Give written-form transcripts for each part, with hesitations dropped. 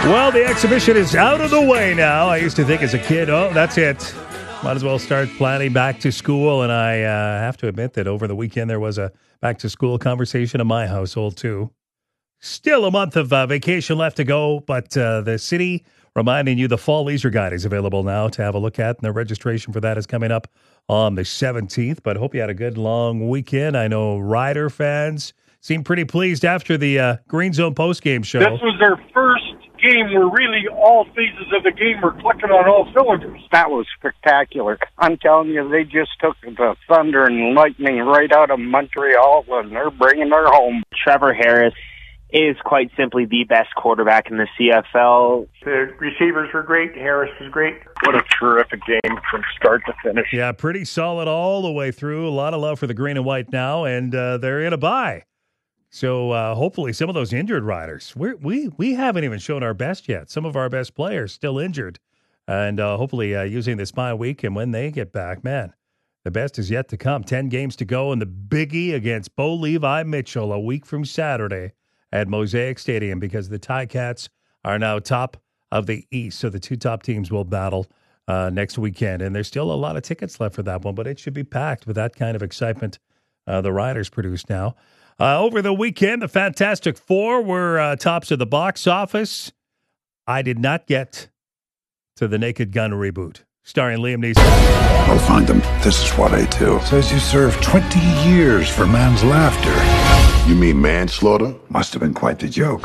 Well, the exhibition is out of the way now. I used to think as a kid, oh, that's it. Might as well start planning back to school. And I have to admit that over the weekend there was a back to school conversation in my household, too. Still a month of vacation left to go, but the city reminding you the Fall Leisure Guide is available now to have a look at. And the registration for that is coming up on the 17th. But hope you had a good long weekend. I know Rider fans seemed pretty pleased after the Green Zone postgame show. This was their first game where really all phases of the game were clicking on all cylinders. That was spectacular. I'm telling you, they just took the thunder and lightning right out of Montreal, and they're bringing her home. Trevor Harris is quite simply the best quarterback in the CFL. The receivers were great. Harris was great. What a terrific game from start to finish. Yeah, pretty solid all the way through. A lot of love for the green and white now, and they're in a bye. So hopefully some of those injured riders, we haven't even shown our best yet. Some of our best players still injured. And hopefully using this bye week, and when they get back, man, the best is yet to come. 10 games to go in the biggie against Bo Levi Mitchell a week from Saturday at Mosaic Stadium, because the Ticats are now top of the East. So the two top teams will battle next weekend. And there's still a lot of tickets left for that one, but it should be packed with that kind of excitement the Riders produce now. Over the weekend, the Fantastic Four were tops of the box office. I did not get to the Naked Gun reboot, starring Liam Neeson. I'll find them. This is what I do. Says you served 20 years for man's laughter. You mean manslaughter? Must have been quite the joke.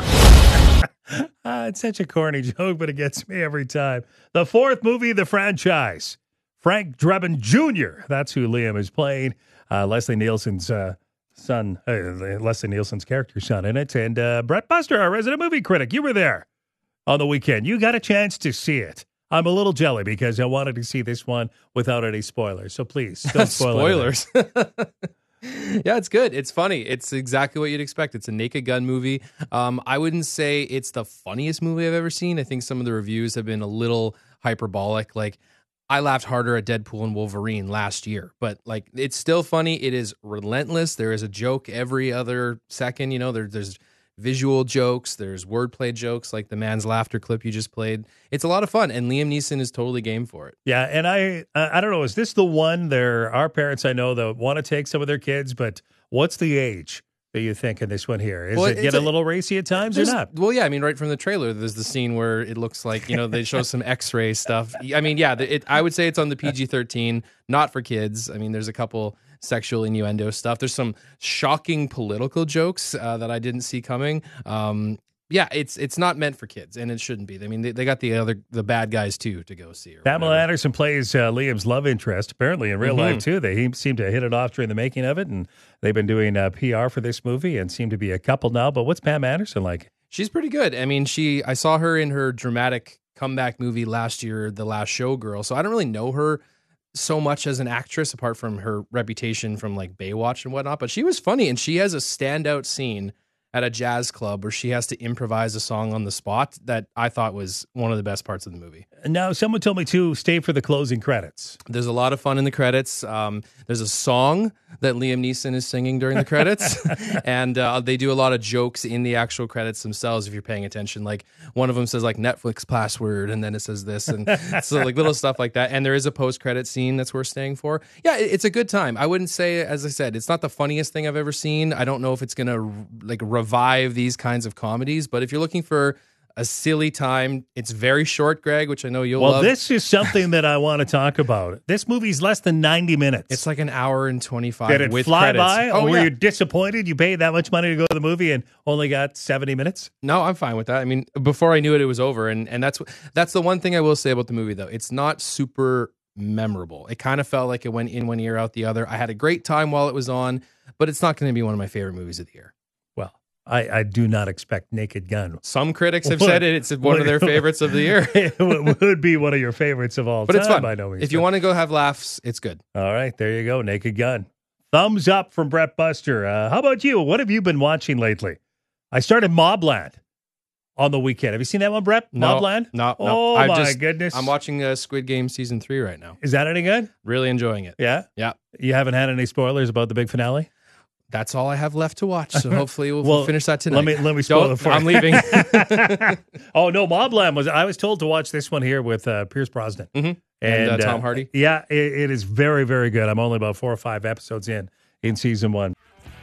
It's such a corny joke, but it gets me every time. The fourth movie of the franchise, Frank Drebin Jr., that's who Liam is playing. Leslie Nielsen's son, Leslie Nielsen's character's son in it. And Brett Buster, our resident movie critic, you were there on the weekend. You got a chance to see it. I'm a little jelly because I wanted to see this one without any spoilers. So please, don't spoil spoilers. Yeah, it's good. It's funny. It's exactly what you'd expect. It's a Naked Gun movie. I wouldn't say it's the funniest movie I've ever seen. I think some of the reviews have been a little hyperbolic. Like, I laughed harder at Deadpool and Wolverine last year, but like, it's still funny. It is relentless. There is a joke every other second. You know, there's visual jokes, there's wordplay jokes, like the man's laughter clip you just played. It's a lot of fun, and Liam Neeson is totally game for it. Yeah, and I don't know, is this the one? There are parents I know that want to take some of their kids, but what's the age that you think in this one here? Is it get a little racy at times or not? Well, yeah, I mean, right from the trailer, there's the scene where it looks like, you know, they show some X-ray stuff. I mean, yeah, I would say it's on the PG-13, not for kids. I mean, there's a couple sexual innuendo stuff. There's some shocking political jokes that I didn't see coming. Yeah, it's not meant for kids, and it shouldn't be. I mean, they got the bad guys too to go see. Pamela Anderson plays Liam's love interest, apparently in real life too. They seem to hit it off during the making of it, and they've been doing PR for this movie and seem to be a couple now. But what's Pam Anderson like? She's pretty good. I mean, I saw her in her dramatic comeback movie last year, The Last Showgirl. So I don't really know her so much as an actress, apart from her reputation from like Baywatch and whatnot. But she was funny, and she has a standout scene at a jazz club where she has to improvise a song on the spot that I thought was one of the best parts of the movie. Now, someone told me to stay for the closing credits. There's a lot of fun in the credits. There's a song that Liam Neeson is singing during the credits, and they do a lot of jokes in the actual credits themselves if you're paying attention. Like, one of them says like Netflix password, and then it says this, and so like little stuff like that. And there is a post-credit scene that's worth staying for. Yeah, it's a good time. I wouldn't say, as I said, it's not the funniest thing I've ever seen. I don't know if it's gonna like revive these kinds of comedies, but if you're looking for a silly time, it's very short, Greg, which I know you'll love. Well, this is something that I want to talk about. This movie's less than 90 minutes. It's like an hour and 25 Did it with fly credits. by? Or were you disappointed? You paid that much money to go to the movie and only got 70 minutes? No, I'm fine with that. I mean, before I knew it was over. And that's the one thing I will say about the movie, though. It's not super memorable. It kind of felt like it went in one ear, out the other. I had a great time while it was on, but it's not going to be one of my favorite movies of the year. I do not expect Naked Gun. Some critics have said it's one of their favorites of the year. It would be one of your favorites of all time. But it's fun. By no means. If you want to go have laughs, it's good. All right, there you go. Naked Gun. Thumbs up from Brett Buster. How about you? What have you been watching lately? I started Mobland on the weekend. Have you seen that one, Brett? No, Mobland? No. Oh, my goodness. I'm watching Squid Game Season 3 right now. Is that any good? Really enjoying it. Yeah? Yeah. You haven't had any spoilers about the big finale? That's all I have left to watch. So hopefully we'll finish that tonight. Let me spoil it for you. I'm leaving. Oh no, Mobland I was told to watch this one here with Pierce Brosnan and Tom Hardy. Yeah, it is very, very good. I'm only about 4 or 5 episodes in season 1.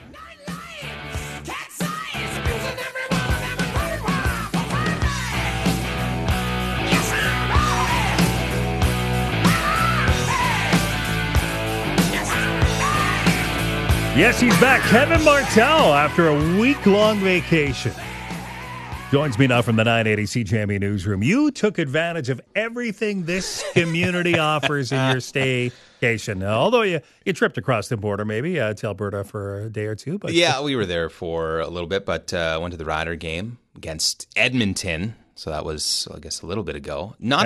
Yes, he's back. Kevin Martel, after a week-long vacation, joins me now from the 980 CJME newsroom. You took advantage of everything this community offers in your staycation. Although you tripped across the border, maybe to Alberta for a day or two. But yeah, we were there for a little bit, but went to the Rider game against Edmonton. So that was, I guess, a little bit ago. Not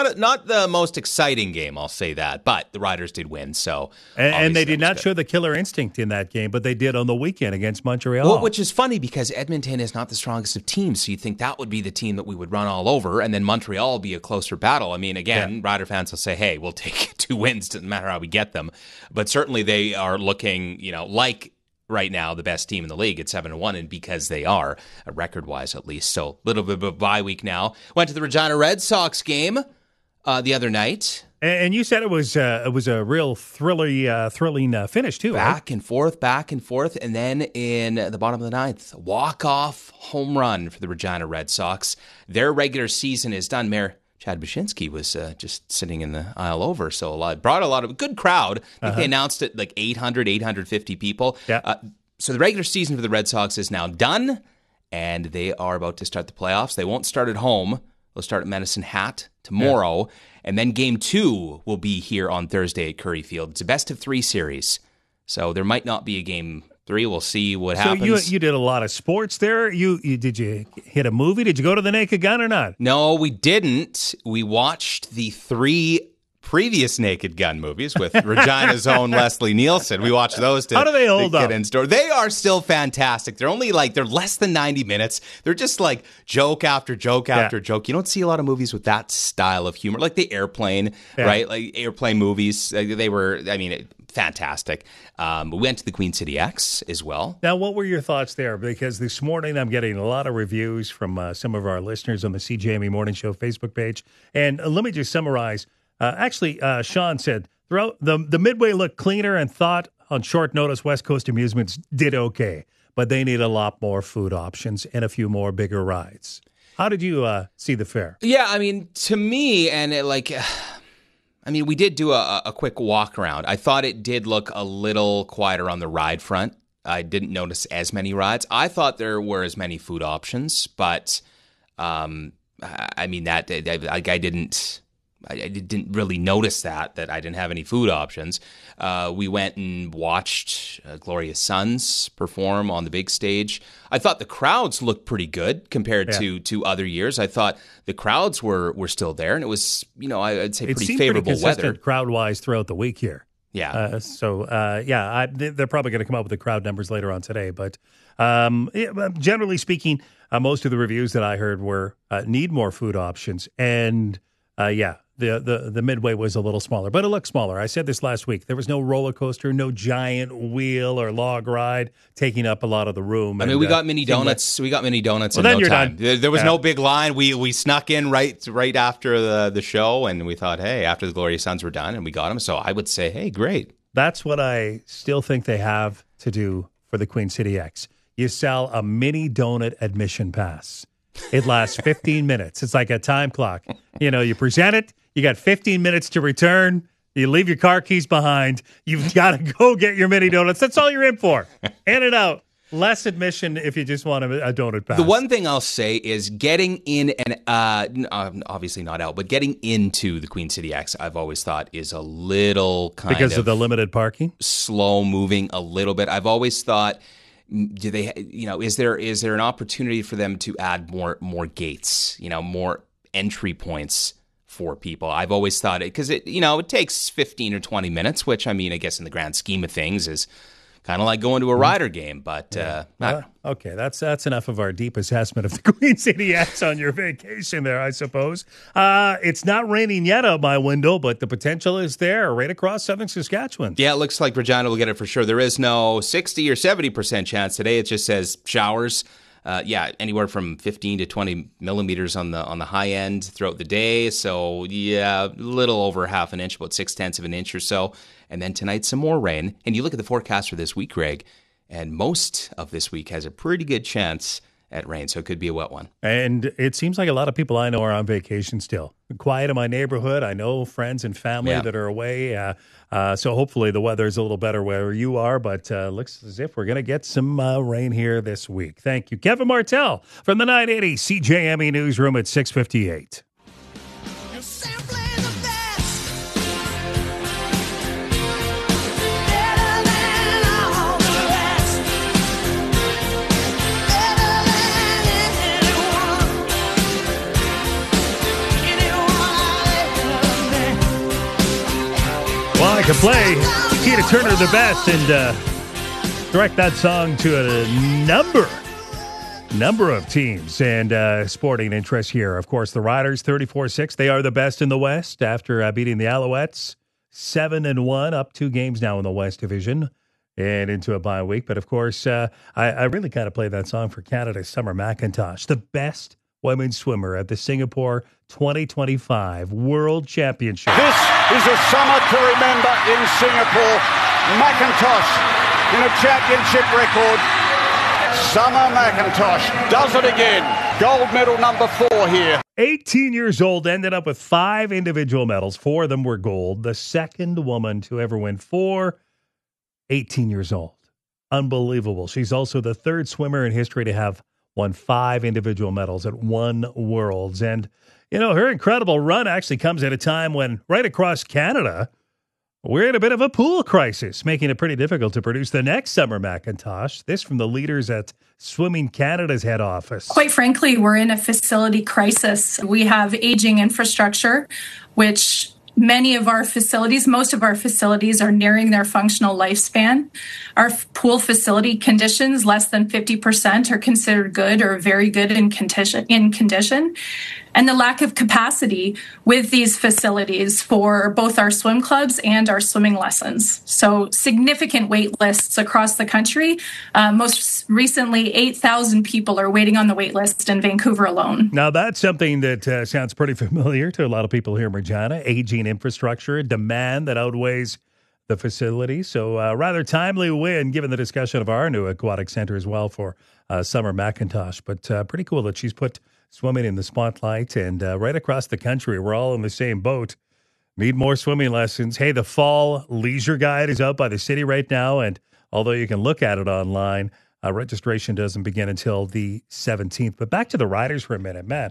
the most exciting game, I'll say that. But the Riders did win, so and they did not show the killer instinct in that game, but they did on the weekend against Montreal. Well, which is funny because Edmonton is not the strongest of teams, so you'd think that would be the team that we would run all over, and then Montreal will be a closer battle. I mean, again, Rider fans will say, "Hey, we'll take 2 wins, doesn't matter how we get them." But certainly they are looking, like right now the best team in the league at 7-1, and because they are, record-wise at least. So a little bit of a bye week now. Went to the Regina Red Sox game the other night. And you said it was a real thrilling finish too. Back and forth, and then in the bottom of the 9th, walk-off home run for the Regina Red Sox. Their regular season is done. Mayor Chad Baczynski was just sitting in the aisle over, so brought a lot of good crowd. I think they announced it like 850 people. Yeah. So the regular season for the Red Sox is now done, and they are about to start the playoffs. They won't start at home. They'll start at Medicine Hat tomorrow, and then Game 2 will be here on Thursday at Curry Field. It's a best-of-3 series, so there might not be a Game 3. We'll see what happens. So you did a lot of sports there. Did you hit a movie? Did you go to the Naked Gun or not? No, we didn't. We watched the 3 previous Naked Gun movies with Regina's own Leslie Nielsen. We watched those. How do they hold up? They are still fantastic. They're only they're less than 90 minutes. They're just like joke after joke after joke. You don't see a lot of movies with that style of humor, like the Airplane, right? Like Airplane movies. They were, fantastic. We went to the Queen City X as well. Now, what were your thoughts there? Because this morning I'm getting a lot of reviews from some of our listeners on the CJME Morning Show Facebook page. And let me just summarize. Sean said, throughout the Midway looked cleaner and thought on short notice West Coast Amusements did okay, but they need a lot more food options and a few more bigger rides. How did you see the fair? Yeah, to me, and we did do a quick walk around. I thought it did look a little quieter on the ride front. I didn't notice as many rides. I thought there were as many food options, but I didn't really notice that I didn't have any food options. We went and watched Gloria Sons perform on the big stage. I thought the crowds looked pretty good compared to other years. I thought the crowds were still there, and it was, I'd say pretty favorable weather. Crowd-wise throughout the week here. Yeah. They're probably going to come up with the crowd numbers later on today. But generally speaking, most of the reviews that I heard were need more food options. And the Midway was a little smaller, but it looked smaller. I said this last week. There was no roller coaster, no giant wheel or log ride taking up a lot of the room. We got mini donuts. We got mini donuts in no time. There was no big line. We snuck in right after the show, and we thought, hey, after the Gloria Sons were done, and we got them. So I would say, hey, great. That's what I still think they have to do for the Queen City X. You sell a mini donut admission pass. It lasts 15 minutes. It's like a time clock. You present it. You got 15 minutes to return. You leave your car keys behind. You've got to go get your mini donuts. That's all you're in for. In and out. Less admission if you just want a donut pass. The one thing I'll say is getting in and obviously not out, but getting into the Queen City X, I've always thought is a little because of the limited parking, slow moving a little bit. I've always thought, do they? Is there an opportunity for them to add more gates? More entry points for people. I've always thought it because it takes 15 or 20 minutes, which I guess in the grand scheme of things is kind of like going to a Rider game. But okay, that's enough of our deep assessment of the Queen City X on your vacation there, I suppose. It's not raining yet out my window, but the potential is there right across southern Saskatchewan. Yeah, it looks like Regina will get it for sure. There is no 60 or 70% chance today. It just says showers. Anywhere from 15 to 20 millimeters on the high end throughout the day. So, a little over half an inch, about 0.6 of an inch or so. And then tonight, some more rain. And you look at the forecast for this week, Greg, and most of this week has a pretty good chance at rain. So it could be a wet one. And it seems like a lot of people I know are on vacation still. Quiet in my neighborhood. I know friends and family that are away. So hopefully the weather is a little better where you are, but looks as if we're going to get some rain here this week. Thank you. Kevin Martell from the 980 CJME Newsroom at 6:58. Well, I can play Tina Turner the best and direct that song to a number of teams and sporting interests here. Of course, the Riders 34-6. They are the best in the West after beating the Alouettes 7-1, up 2 games now in the West Division and into a bye week. But of course, I really kind of play that song for Canada's Summer McIntosh, the best women's swimmer at the Singapore 2025 World Championship. This is a summer to remember in Singapore. McIntosh in a championship record. Summer McIntosh does it again. Gold medal number 4 here. 18 years old, ended up with 5 individual medals. 4 of them were gold. The second woman to ever win 4, 18 years old. Unbelievable. She's also the 3rd swimmer in history to have won 5 individual medals at one Worlds. And, you know, her incredible run actually comes at a time when right across Canada, we're in a bit of a pool crisis, making it pretty difficult to produce the next Summer McIntosh. This from the leaders at Swimming Canada's head office. Quite frankly, we're in a facility crisis. We have aging infrastructure, which many of our facilities, most of our facilities are nearing their functional lifespan. Our pool facility conditions, less than 50% are considered good or very good in condition. And the lack of capacity with these facilities for both our swim clubs and our swimming lessons. So significant wait lists across the country. Most recently, 8,000 people are waiting on the wait list in Vancouver alone. Now, that's something that sounds pretty familiar to a lot of people here in Regina. Aging infrastructure, demand that outweighs the facility. So rather timely win, given the discussion of our new aquatic center as well for Summer McIntosh. But pretty cool that she's put swimming in the spotlight, and right across the country, we're all in the same boat. Need more swimming lessons. Hey, the fall leisure guide is out by the city right now, and although you can look at it online, registration doesn't begin until the 17th. But back to the Riders for a minute, man.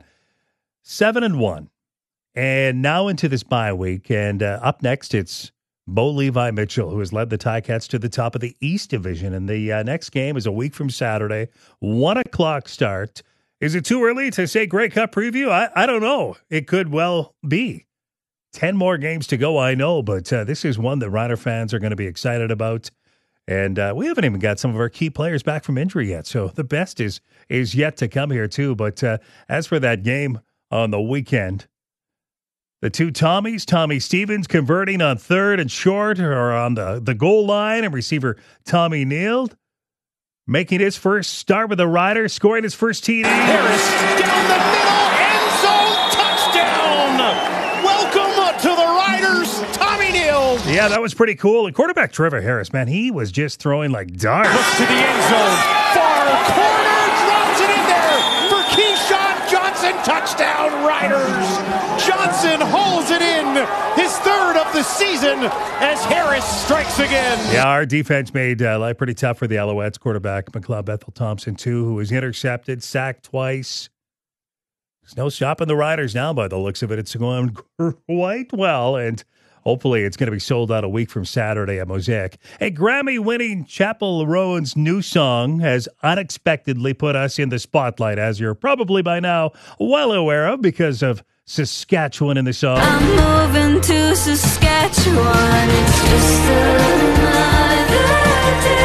7-1, and now into this bye week, and up next it's Bo Levi Mitchell, who has led the Ticats to the top of the East Division, and the next game is a week from Saturday, 1 o'clock start. Is it too early to say Grey Cup preview? I don't know. It could well be. 10 more games to go, I know, but this is one that Rider fans are going to be excited about. And we haven't even got some of our key players back from injury yet, so the best is yet to come here too. But as for that game on the weekend, the two Tommies, Tommy Stevens converting on third and short or on the goal line, and receiver Tommy Neal making his first start with the Riders, scoring his first TD. Harris down the middle, end zone, touchdown! Welcome to the Riders, Tommy Neal. Yeah, that was pretty cool. And quarterback Trevor Harris, man, he was just throwing like darts. Looks to the end zone, far corner, drops it in there for Keyshawn Johnson, touchdown Riders. Johnson holds it in, his 3rd of the season as Harris strikes again. Yeah, our defense made life pretty tough for the Alouettes. Quarterback McLeod Bethel Thompson, too, who was intercepted, sacked twice. There's no stopping the Riders now by the looks of it. It's going quite well, and hopefully it's going to be sold out a week from Saturday at Mosaic. A Grammy-winning Chapel Rowan's new song has unexpectedly put us in the spotlight, as you're probably by now well aware of because of Saskatchewan in the song. I'm moving to Saskatchewan. It's just another day.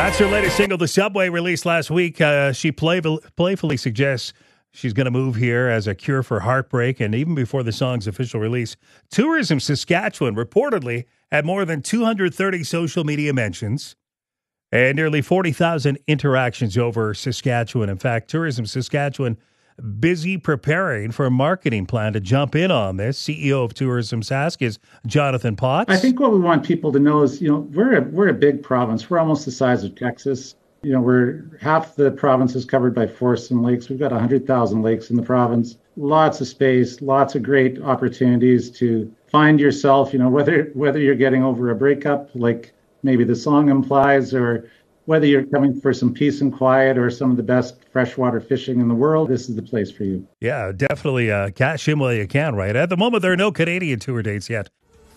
That's her latest single, The Subway, released last week. She playfully suggests she's going to move here as a cure for heartbreak. And even before the song's official release, Tourism Saskatchewan reportedly had more than 230 social media mentions and nearly 40,000 interactions over Saskatchewan. In fact, Tourism Saskatchewan busy preparing for a marketing plan to jump in on this. CEO of Tourism Sask is Jonathan Potts. I think what we want people to know is, we're a big province. We're almost the size of Texas. We're half the province is covered by forests and lakes. We've got 100,000 lakes in the province. Lots of space, lots of great opportunities to find yourself, whether you're getting over a breakup, like maybe the song implies, or whether you're coming for some peace and quiet or some of the best freshwater fishing in the world, this is the place for you. Yeah, definitely cash in while you can, right? At the moment, there are no Canadian tour dates yet.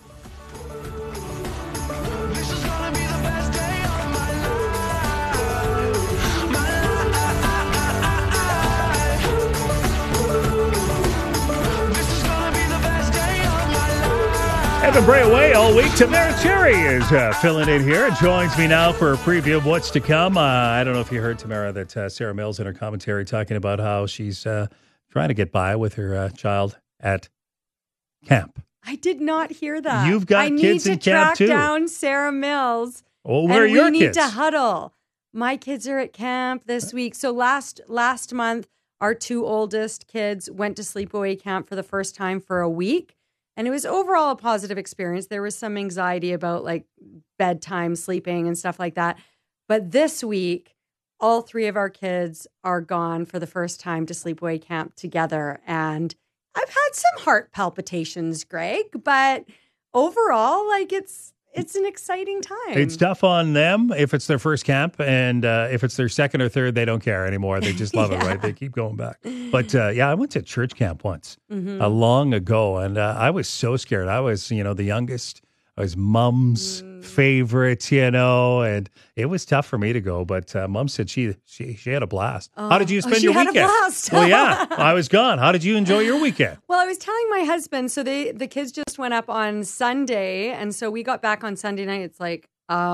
Evan Bray away all week. Tamara Cherry is filling in here and joins me now for a preview of what's to come. I don't know if you heard, Tamara, that Sarah Mills in her commentary talking about how she's trying to get by with her child at camp. I did not hear that. You've got kids in camp too. I need to track down Sarah Mills. Well, where are your kids? We need to huddle. My kids are at camp this week. So last month, our two oldest kids went to sleepaway camp for the first time for a week. And it was overall a positive experience. There was some anxiety about like bedtime, sleeping and stuff like that. But this week, all three of our kids are gone for the first time to sleepaway camp together. And I've had some heart palpitations, Greg, but overall, like it's an exciting time. It's tough on them if it's their first camp, and if it's their second or third, they don't care anymore. They just love it, right? They keep going back. But I went to church camp once long ago, and I was so scared. I was, the youngest. I was Mom's favorite, and it was tough for me to go. But Mom said she had a blast. How did you spend your weekend? She had a blast. Well, yeah, I was gone. How did you enjoy your weekend? Well, I was telling my husband, so the kids just went up on Sunday, and so we got back on Sunday night. It's like,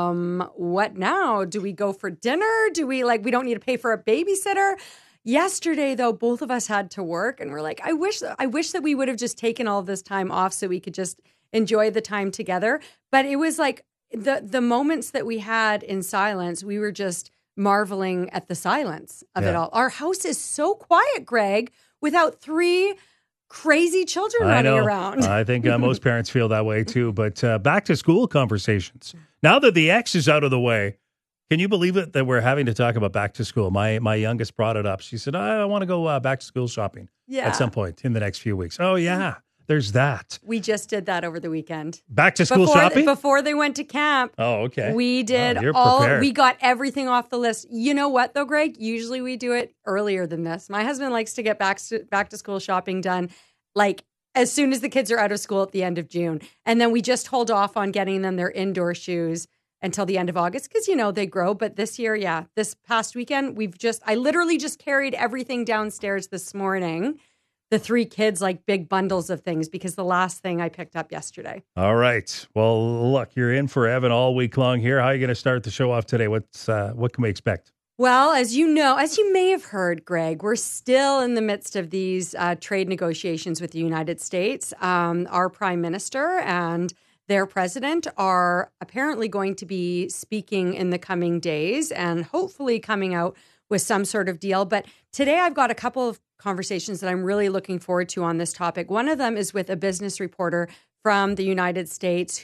what now? Do we go for dinner? Do we we don't need to pay for a babysitter? Yesterday, though, both of us had to work, and we're like, I wish that we would have just taken all this time off so we could just enjoy the time together. But it was like the moments that we had in silence, we were just marveling at the silence of it all. Our house is so quiet, Greg, without three crazy children running around. I think most parents feel that way too. But back to school conversations. Now that the X is out of the way, can you believe it that we're having to talk about back to school? My youngest brought it up. She said, I want to go back to school shopping at some point in the next few weeks. Oh, yeah. There's that. We just did that over the weekend. Back to school shopping? Before they went to camp. Oh, okay. We did we got everything off the list. You know what though, Greg? Usually we do it earlier than this. My husband likes to get back to school shopping done like as soon as the kids are out of school at the end of June. And then we just hold off on getting them their indoor shoes until the end of August because, they grow. But this year, this past weekend, I literally just carried everything downstairs this morning. The three kids like big bundles of things because the last thing I picked up yesterday. All right. Well, look, you're in for Evan all week long here. How are you going to start the show off today? What can we expect? Well, as you may have heard, Greg, we're still in the midst of these trade negotiations with the United States. Our prime minister and their president are apparently going to be speaking in the coming days and hopefully coming out with some sort of deal. But today I've got a couple of conversations that I'm really looking forward to on this topic. One of them is with a business reporter from the United States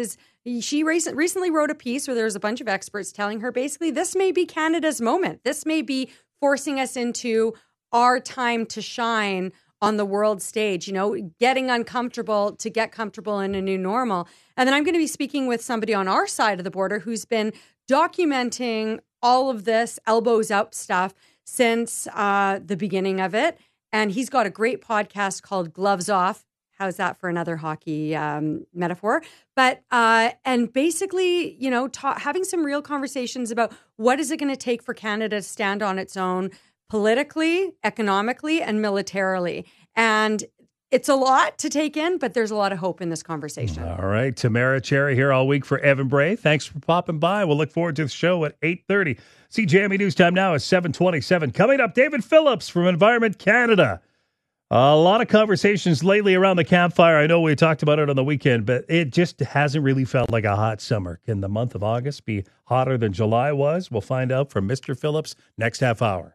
she recently wrote a piece where there's a bunch of experts telling her basically this may be Canada's moment. This may be forcing us into our time to shine on the world stage, getting uncomfortable to get comfortable in a new normal. And then I'm going to be speaking with somebody on our side of the border who's been documenting all of this elbows up stuff since the beginning of it. And he's got a great podcast called Gloves Off. How's that for another hockey metaphor? But, and basically, having some real conversations about what is it going to take for Canada to stand on its own politically, economically, and militarily. And It's a lot to take in, but there's a lot of hope in this conversation. All right. Tamara Cherry here all week for Evan Bray. Thanks for popping by. We'll look forward to the show at 8:30. CJME News Time now is 7:27. Coming up, David Phillips from Environment Canada. A lot of conversations lately around the campfire. I know we talked about it on the weekend, but it just hasn't really felt like a hot summer. Can the month of August be hotter than July was? We'll find out from Mr. Phillips next half hour.